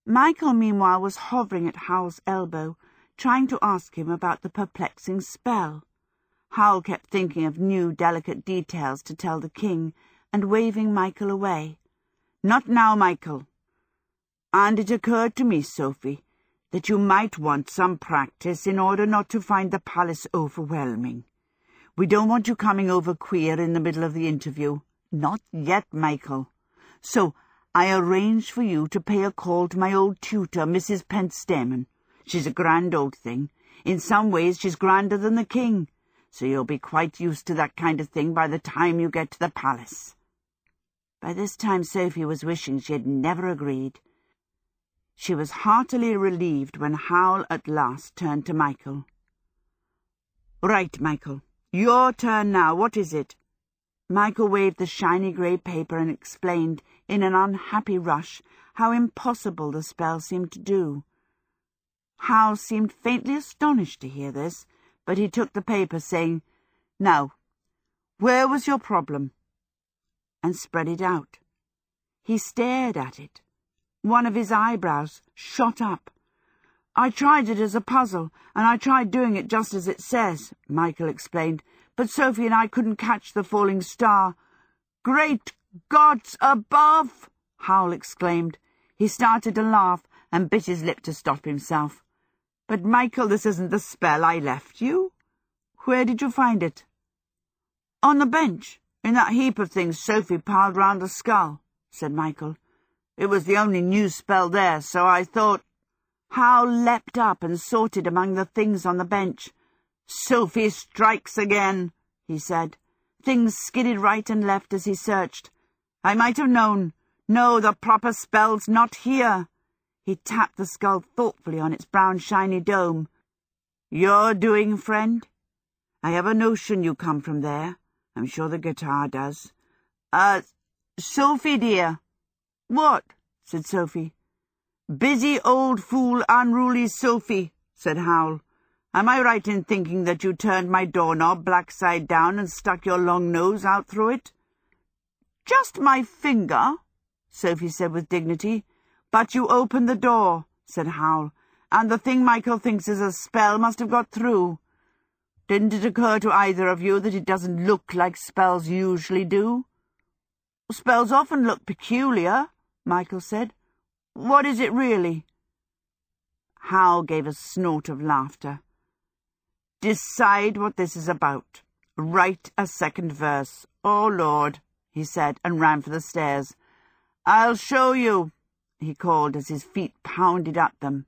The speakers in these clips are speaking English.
Michael, meanwhile, was hovering at Howl's elbow, trying to ask him about the perplexing spell. Howl kept thinking of new, delicate details to tell the king, and waving Michael away. "Not now, Michael. And it occurred to me, Sophie, that you might want some practice in order not to find the palace overwhelming. We don't want you coming over queer in the middle of the interview. Not yet, Michael. So I arranged for you to pay a call to my old tutor, Mrs. Pentstemon. She's a grand old thing. In some ways she's grander than the king, so you'll be quite used to that kind of thing by the time you get to the palace." By this time Sophie was wishing she had never agreed. She was heartily relieved when Howl at last turned to Michael. "Right, Michael. Your turn now. What is it?" Michael waved the shiny grey paper and explained, in an unhappy rush, how impossible the spell seemed to do. Howl seemed faintly astonished to hear this, but he took the paper, saying, "Now, where was your problem?" and spread it out. He stared at it. One of his eyebrows shot up. "I tried it as a puzzle, and I tried doing it just as it says," Michael explained, "but Sophie and I couldn't catch the falling star." "Great gods above!" Howl exclaimed. He started to laugh and bit his lip to stop himself. "But, Michael, this isn't the spell I left you. Where did you find it?" "On the bench, in that heap of things Sophie piled round the skull," said Michael. "It was the only new spell there, so I thought—" Howl leapt up and sorted among the things on the bench. "Sophie strikes again," he said. Things skidded right and left as he searched. "I might have known. No, the proper spell's not here." He tapped the skull thoughtfully on its brown shiny dome. "You're doing, friend? I have a notion you come from there. I'm sure the guitar does. Sophie, dear." "What?" said Sophie. "Busy old fool, unruly Sophie," said Howl. "Am I right in thinking that you turned my doorknob black side down and stuck your long nose out through it?" "Just my finger," Sophie said with dignity. "But you opened the door," said Howl, "and the thing Michael thinks is a spell must have got through. Didn't it occur to either of you that it doesn't look like spells usually do?" "Spells often look peculiar," Michael said. "What is it really?" Howl gave a snort of laughter. "Decide what this is about. Write a second verse. Oh, Lord," he said, and ran for the stairs. "I'll show you," he called as his feet pounded up them.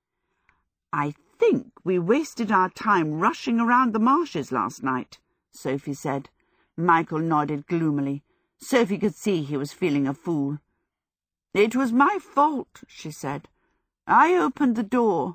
"I think we wasted our time rushing around the marshes last night," Sophie said. Michael nodded gloomily. Sophie could see he was feeling a fool. "It was my fault," she said. "I opened the door."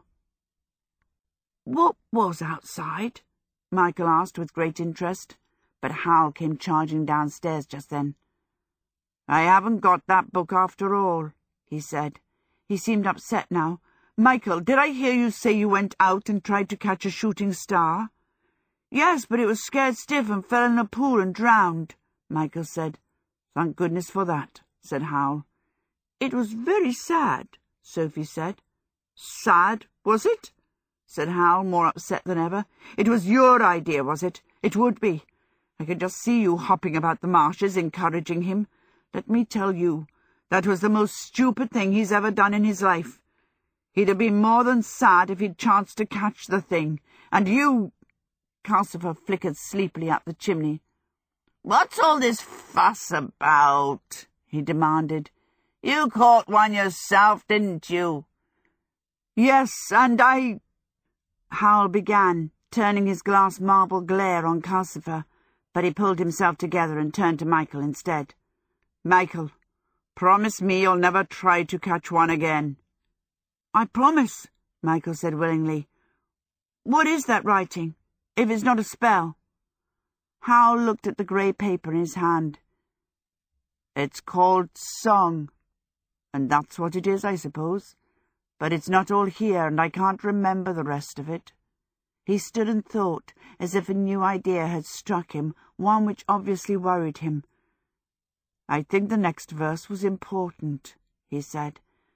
"What was outside?" Michael asked with great interest, but Howl came charging downstairs just then. "I haven't got that book after all," he said. He seemed upset now. "Michael, did I hear you say you went out and tried to catch a shooting star?" "Yes, but it was scared stiff and fell in a pool and drowned," Michael said. "Thank goodness for that," said Howl. "It was very sad," Sophie said. "Sad, was it?" said Howl, more upset than ever. "It was your idea, was it? It would be. I could just see you hopping about the marshes, encouraging him. Let me tell you, that was the most stupid thing he's ever done in his life. He'd have been more than sad if he'd chanced to catch the thing. And you—" Calcifer flickered sleepily up the chimney. "What's all this fuss about?" he demanded. "You caught one yourself, didn't you?" "Yes, and I—" Howl began, turning his glass marble glare on Calcifer, but he pulled himself together and turned to Michael instead. "Michael, promise me you'll never try to catch one again." "I promise," Michael said willingly. "What is that writing, if it's not a spell?" Howl looked at the grey paper in his hand. "It's called Song, and that's what it is, I suppose. But it's not all here, and I can't remember the rest of it." He stood and thought, as if a new idea had struck him, one which obviously worried him. "I think the next verse was important," he said.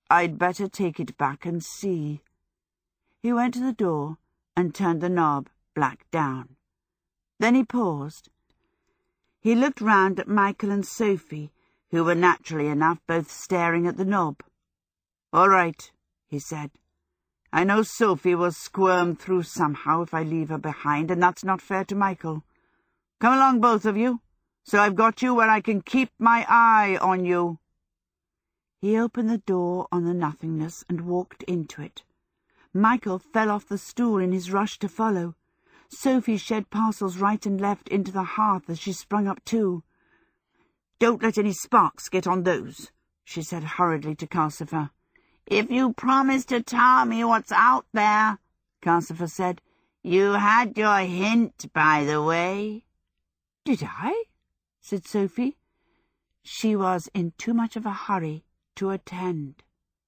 I'd better take it back and see. He went to the door and turned the knob black down. Then he paused. He looked round at Michael and Sophie, who were naturally enough both staring at the knob. "All right," he said. "I know Sophie will squirm through somehow if I leave her behind, and that's not fair to Michael. Come along, both of you, so I've got you where I can keep my eye on you." He opened the door on the nothingness and walked into it. Michael fell off the stool in his rush to follow. Sophie shed parcels right and left into the hearth as she sprung up too. "Don't let any sparks get on those," she said hurriedly to Calcifer. "If you promise to tell me what's out there," Calcifer said. "You had your hint, by the way." "Did I?" said Sophie. She was in too much of a hurry to attend.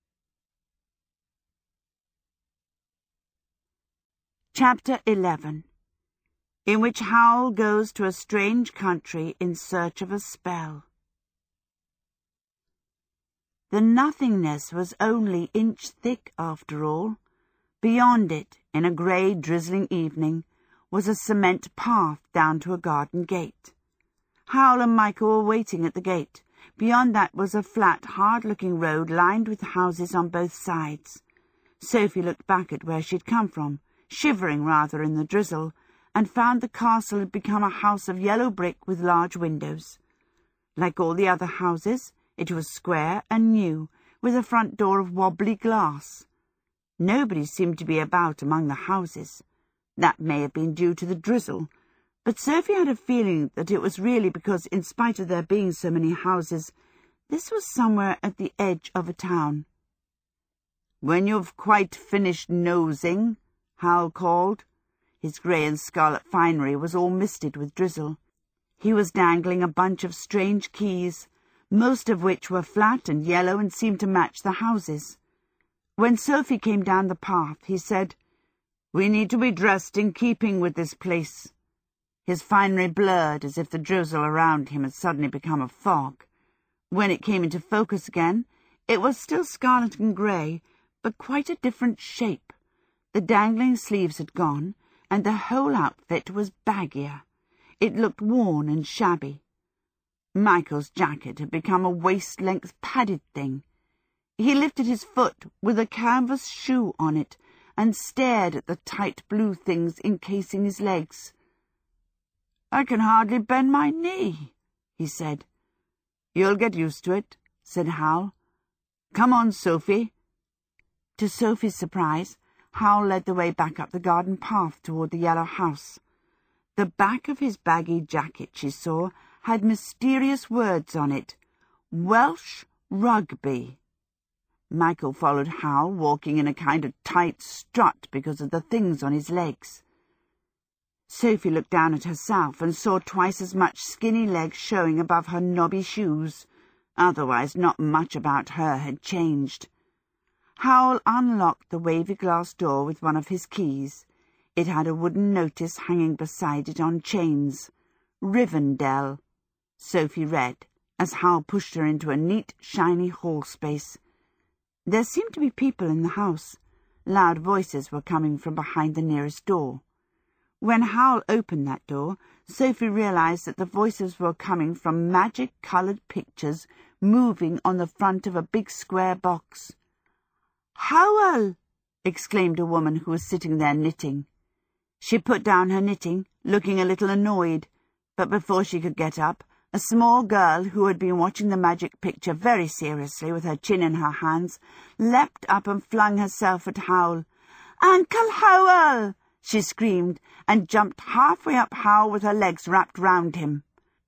Chapter 11, in which Howl goes to a strange country in search of a spell. The nothingness was only inch thick after all. Beyond it, in a grey, drizzling evening, was a cement path down to a garden gate. Howl and Michael were waiting at the gate. Beyond that was a flat, hard-looking road lined with houses on both sides. Sophie looked back at where she'd come from, shivering rather in the drizzle, and found the castle had become a house of yellow brick with large windows. Like all the other houses, it was square and new, with a front door of wobbly glass. Nobody seemed to be about among the houses. That may have been due to the drizzle, but Sophie had a feeling that it was really because, in spite of there being so many houses, this was somewhere at the edge of a town. "When you've quite finished nosing," Howl called. His grey and scarlet finery was all misted with drizzle. He was dangling a bunch of strange keys, most of which were flat and yellow and seemed to match the houses. When Sophie came down the path, he said, "We need to be dressed in keeping with this place." His finery blurred as if the drizzle around him had suddenly become a fog. When it came into focus again, it was still scarlet and grey, but quite a different shape. The dangling sleeves had gone, and the whole outfit was baggier. It looked worn and shabby. Michael's jacket had become a waist-length padded thing. He lifted his foot with a canvas shoe on it and stared at the tight blue things encasing his legs. "I can hardly bend my knee," he said. "You'll get used to it," said Howl. "Come on, Sophie." To Sophie's surprise, Howl led the way back up the garden path toward the yellow house. The back of his baggy jacket, she saw, had mysterious words on it. "Welsh Rugby." Michael followed Howl, walking in a kind of tight strut because of the things on his legs. Sophie looked down at herself and saw twice as much skinny legs showing above her knobby shoes. Otherwise, not much about her had changed. Howl unlocked the wavy glass door with one of his keys. It had a wooden notice hanging beside it on chains. "Rivendell," Sophie read, as Howl pushed her into a neat, shiny hall space. There seemed to be people in the house. Loud voices were coming from behind the nearest door. When Howl opened that door, Sophie realized that the voices were coming from magic-coloured pictures moving on the front of a big square box. "Howl!" exclaimed a woman who was sitting there knitting. She put down her knitting, looking a little annoyed, but before she could get up, a small girl who had been watching the magic picture very seriously with her chin in her hands leapt up and flung herself at Howl. "Uncle Howl!" she screamed, and jumped halfway up Howl with her legs wrapped round him.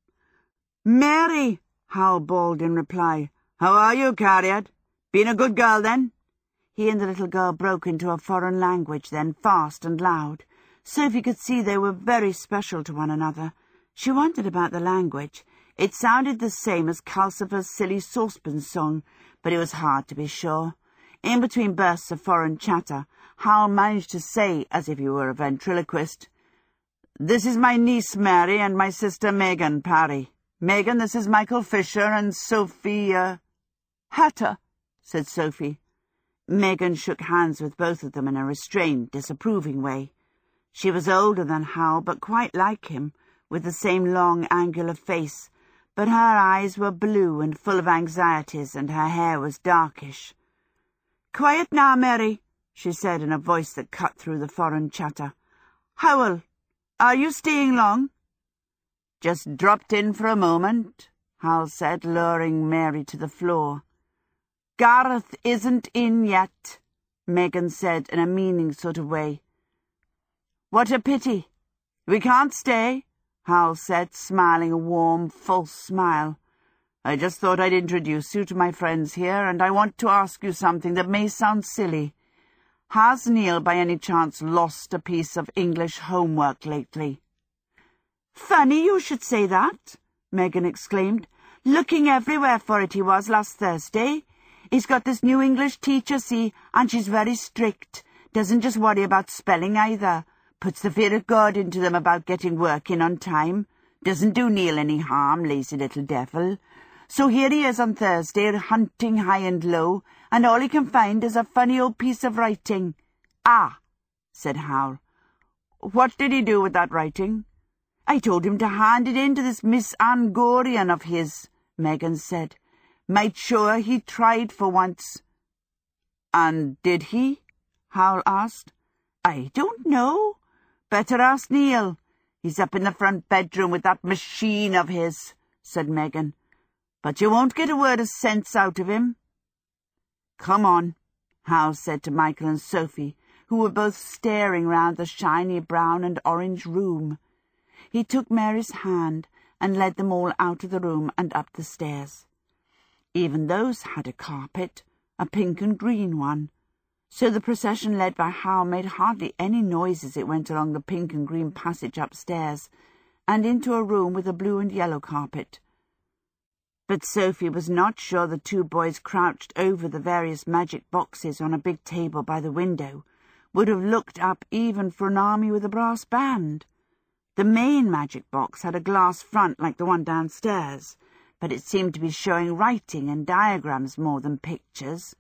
"Mary!" Howl bawled in reply. "How are you, Cariad? Been a good girl, then?" He and the little girl broke into a foreign language then, fast and loud. Sophie could see they were very special to one another. She wondered about the language. It sounded the same as Calcifer's silly saucepan song, but it was hard to be sure. In between bursts of foreign chatter, Howl managed to say, as if he were a ventriloquist, "This is my niece Mary and my sister Megan Parry. Megan, this is Michael Fisher and Sophie, Hatter," said Sophie. Megan shook hands with both of them in a restrained, disapproving way. She was older than Hal, but quite like him, with the same long, angular face, but her eyes were blue and full of anxieties, and her hair was darkish. "Quiet now, Mary," she said in a voice that cut through the foreign chatter. "Howell, are you staying long?" "Just dropped in for a moment," Hal said, lowering Mary to the floor. "Gareth isn't in yet," Megan said in a meaning sort of way. "What a pity. We can't stay," Hal said, smiling a warm, false smile. "I just thought I'd introduce you to my friends here, and I want to ask you something that may sound silly. Has Neil by any chance lost a piece of English homework lately?" "Funny you should say that," Megan exclaimed. "Looking everywhere for it he was last Thursday. He's got this new English teacher, see, and she's very strict. Doesn't just worry about spelling either. Puts the fear of God into them about getting work in on time. Doesn't do Neil any harm, lazy little devil. So here he is on Thursday, hunting high and low, and all he can find is a funny old piece of writing." "Ah," said Hal. "What did he do with that writing?" "I told him to hand it in to this Miss Anne Gorian of his," Megan said. "Might show her he tried for once." "And did he?" Hal asked. "I don't know. Better ask Neil. He's up in the front bedroom with that machine of his," said Megan. "But you won't get a word of sense out of him." "Come on," Hal said to Michael and Sophie, who were both staring round the shiny brown and orange room. He took Mary's hand and led them all out of the room and up the stairs. Even those had a carpet, a pink and green one, so the procession led by Hal made hardly any noise as it went along the pink and green passage upstairs and into a room with a blue and yellow carpet. But Sophie was not sure the two boys crouched over the various magic boxes on a big table by the window would have looked up even for an army with a brass band. The main magic box had a glass front like the one downstairs, but it seemed to be showing writing and diagrams more than pictures.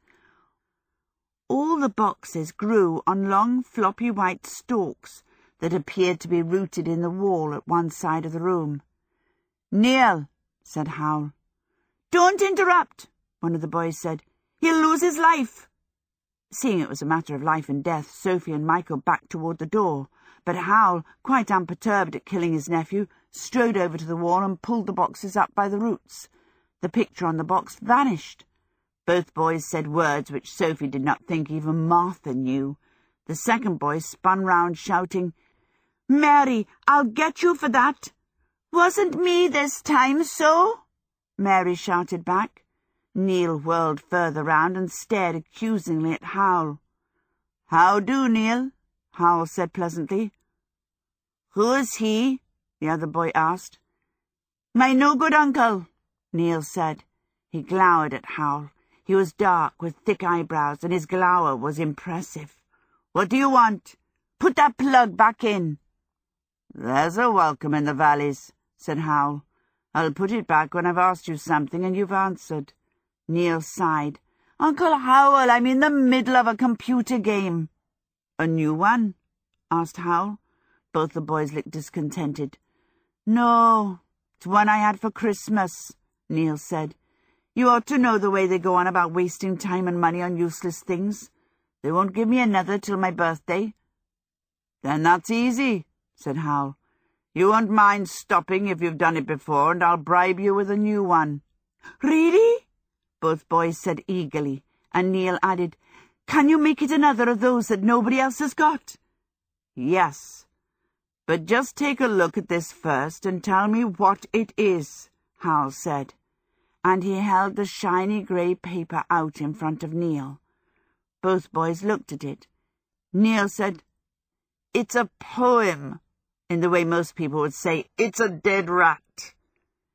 All the boxes grew on long floppy white stalks that appeared to be rooted in the wall at one side of the room. "Neil," said Hal. "Don't interrupt," one of the boys said. "He'll lose his life." Seeing it was a matter of life and death, Sophie and Michael backed toward the door, but Hal, quite unperturbed at killing his nephew, strode over to the wall and pulled the boxes up by the roots. The picture on the box vanished. Both boys said words which Sophie did not think even Martha knew. The second boy spun round, shouting, "Mary, I'll get you for that." "Wasn't me this time, so?" Mary shouted back. Neil whirled further round and stared accusingly at Hal. "How do, Neil?" Hal said pleasantly. "Who is he?" the other boy asked. "My no-good uncle," Neil said. He glowered at Hal. He was dark, with thick eyebrows, and his glower was impressive. "What do you want? Put that plug back in." "There's a welcome in the valleys," said Hal. "I'll put it back when I've asked you something and you've answered." Neil sighed. "Uncle Howell, I'm in the middle of a computer game." "A new one?" asked Hal. Both the boys looked discontented. "No, it's one I had for Christmas," Neil said. "You ought to know the way they go on about wasting time and money on useless things. They won't give me another till my birthday." "Then that's easy," said Hal. "You won't mind stopping if you've done it before, and I'll bribe you with a new one." "Really?" both boys said eagerly, and Neil added, "Can you make it another of those that nobody else has got?" "Yes. But just take a look at this first and tell me what it is," Hal said, and he held the shiny grey paper out in front of Neil. Both boys looked at it. Neil said, "It's a poem," in the way most people would say, "It's a dead rat."